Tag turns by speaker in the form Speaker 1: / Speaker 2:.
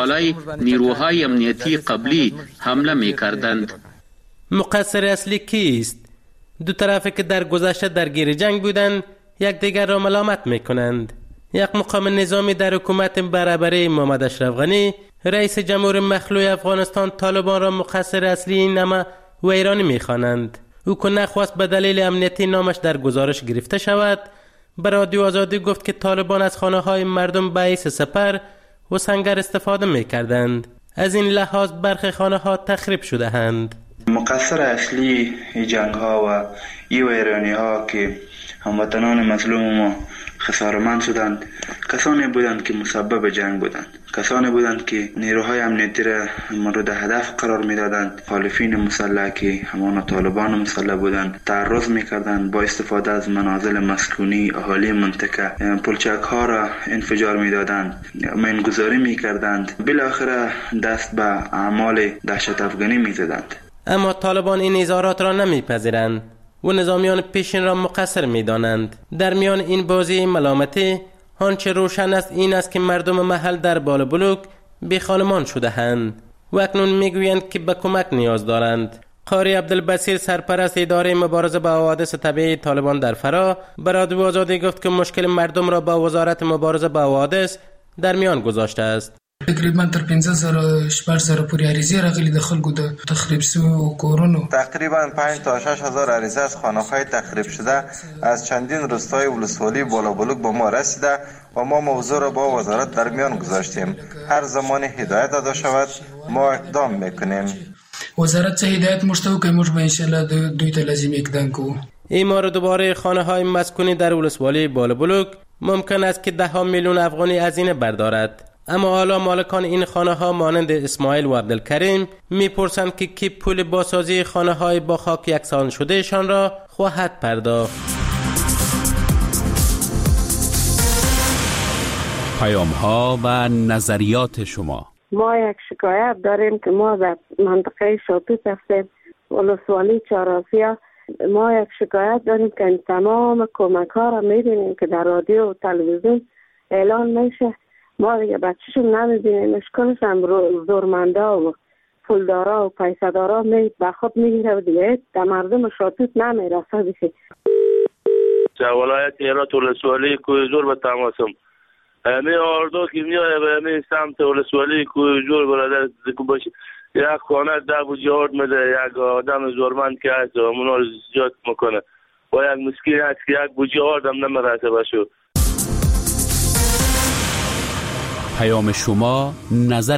Speaker 1: علیه نیروهای امنیتی قبلی حمله می کردند.
Speaker 2: مقصر اصلی کیست؟ دو طرفی که در گذشته درگیر جنگ بودند یک دیگر را ملامت می کنند. یک مقام نظامی در حکومت برابری محمد اشرف غنی، رئیس جمهور مخلوع افغانستان، طالبان را مقصر اصلی این نمه ویرانی می خوانند. او که نخواست به دلیل امنیتی نامش در گزارش گرفته شود، به رادیو آزادی گفت که طالبان از خانه های مردم به حیث سپر و سنگر استفاده می کردند. از این لحاظ برخی خانه ها تخریب شده اند.
Speaker 3: مقصر اصلی جنگ ها و ویرانی ها که هموطنان مظلوم ما خسارمند شدند کسانی بودند که مسبب جنگ بودند، کسانی بودند که نیروهای امنیتی را مورد هدف قرار میدادند. مخالفین مسلح که همان طالبان مسلح بودند تعرض میکردند، با استفاده از منازل مسکونی اهالی منطقه پلچک ها را انفجار میدادند، مینگذاری میکردند، بالاخره دست به اعمال دهشت افغانی میزدند.
Speaker 2: اما طالبان این اظهارات را نمیپذیرند و نظامیان پیشین را مقصر می‌دانند. در میان این بازی ملامتی آنچه روشن است این است که مردم محل در بالابلوک بی خانمان شده اند و اکنون میگویند که به کمک نیاز دارند. قاری عبدالبصیر، سرپرست اداره مبارزه با حوادث طبیعی طالبان در فرا، به رادیو آزادی گفت که مشکل مردم را با وزارت مبارزه با حوادث در میان گذاشته است.
Speaker 4: تقریبا تر 15,000 پورې عریضې راغلي د خلکو د تخریب شویو کورونو.
Speaker 5: تقریبا 5 تا 6,000 عریضه از خانه‌های تخریب شده از چندین روستای ولسوالی بالابلوک به ما رسیده و ما موضوع را با وزارت در میان گذاشتیم. هر زمان هدایت داده شود ما اقدام میکنیم.
Speaker 4: وزارت چه هدایت مشتو که موږ به ان شاء الله دوی ته لازم اقدام کوو.
Speaker 2: اعمار دوباره خانه‌های مسکونی در ولسوالی بالابلوک ممکن است که 10 میلیون افغانی هزینه بردارد. اما حالا مالکان این خانه ها مانند اسماعیل و عبدالکریم میپرسند که کی پول بازسازی خانه های با خاک یکسان شده شان را خواهد پرداخت.
Speaker 6: پیام ها و نظریات شما.
Speaker 7: ما یک شکایت داریم که ما در منطقه شاتوت هستیم، ولسوالی چهارآسیا. ما یک شکایت داریم که این تمام کمک ها را میبینیم که در رادیو و تلویزیون اعلان میشه، ما دیگه بچه‌شون نمیبینیم. اشکالش هم زورمندا و پولدارا و پیسه‌دارا به خود میگیره و دیگه در مردم شاتوت نمیرسه دیگه.
Speaker 8: ولایت هرات ولسوالی کوی زور به تماسم می آردو که میای به می سمت ولسوالی کوی زور برادر زکو باشه یک خانه ده بوجی آرد میده، یک آدم زورمند که هست و منو زیاد میکنه و یک مسکین هست که یک بوجی آردم نمیرسه بشو.
Speaker 6: پیام شما، نظر